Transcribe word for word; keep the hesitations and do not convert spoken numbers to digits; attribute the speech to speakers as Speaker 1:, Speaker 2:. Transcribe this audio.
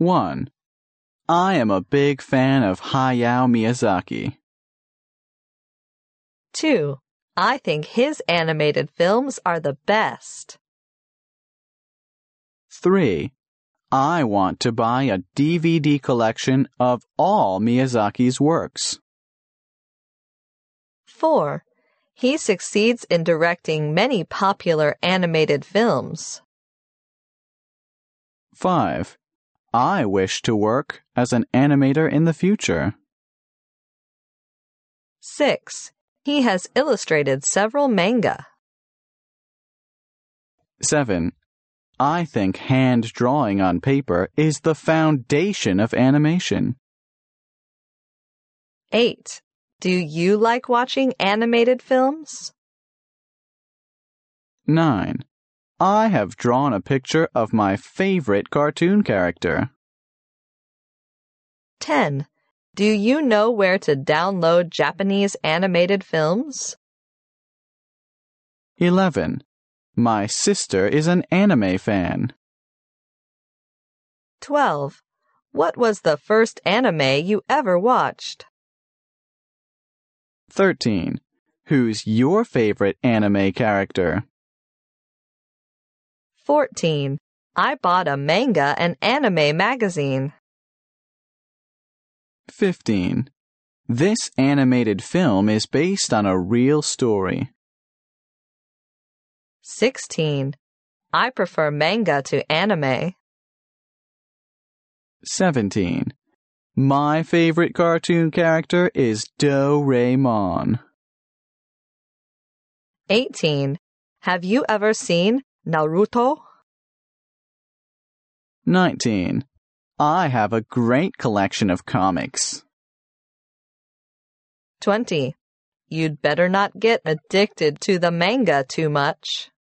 Speaker 1: one. I am a big fan of Hayao Miyazaki.
Speaker 2: two. I think his animated films are the best.
Speaker 1: three. I want to buy a D V D collection of all Miyazaki's works.
Speaker 2: four. He succeeds in directing many popular animated films.
Speaker 1: five. I wish to work as an animator in the future.
Speaker 2: six. He has illustrated several manga.
Speaker 1: seven. I think hand drawing on paper is the foundation of animation.
Speaker 2: eight. Do you like watching animated films?
Speaker 1: nine. I have drawn a picture of my favorite cartoon character.
Speaker 2: ten. Do you know where to download Japanese animated films?
Speaker 1: eleven. My sister is an anime fan.
Speaker 2: twelve. What was the first anime you ever watched?
Speaker 1: thirteen. Who's your favorite anime character?
Speaker 2: fourteen. I bought a manga and anime magazine.
Speaker 1: fifteen. This animated film is based on a real story.
Speaker 2: sixteen. I prefer manga to anime.
Speaker 1: seventeen. My favorite cartoon character is Doraemon.
Speaker 2: eighteen. Have you ever seen Naruto?
Speaker 1: nineteen. I have a great collection of comics.
Speaker 2: twenty. You'd better not get addicted to the manga too much.